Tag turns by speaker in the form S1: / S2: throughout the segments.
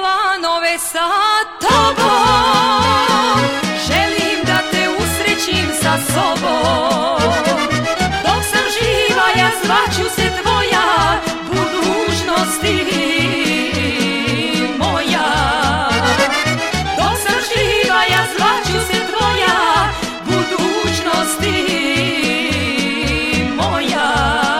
S1: planove sa tobom, želim da te usrećim sa sobom. Dok sam živa ja zvaću se tvoja, budućnosti moja. Dok sam živa ja zvaću se tvoja, budućnosti moja.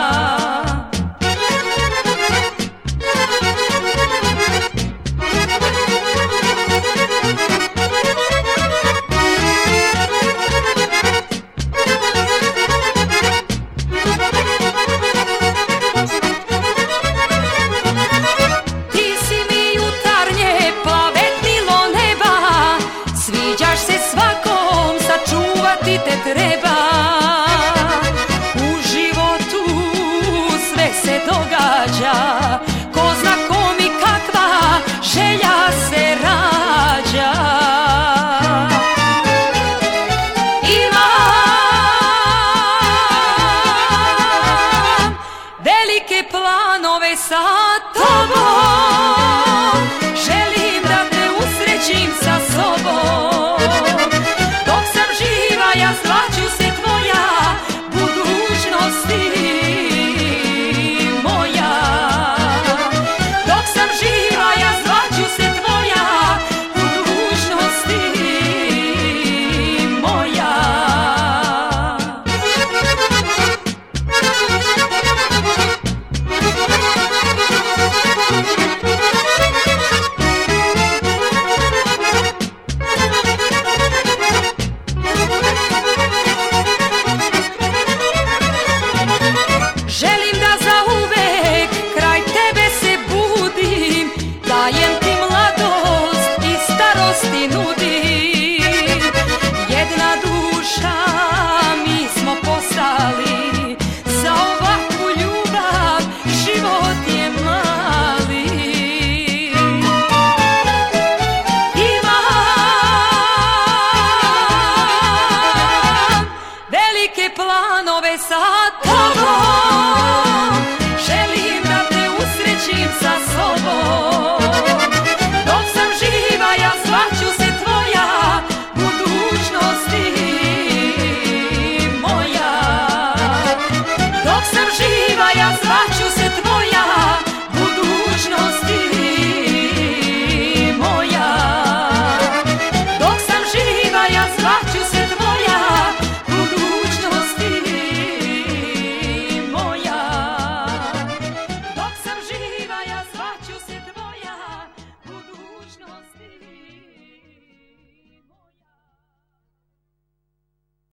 S1: Sačuvati te treba, u životu sve se događa, ko zna kom i kakva želja se rađa. Imam velike planove sa tobom, želim da te usrećim sa sobom. Ja zvaću se tvoja, budućnosti moja. Dok sam živa ja zvaću se tvoja, budućnosti moja. Dajem ti mladost i starosti nudim, jedna duša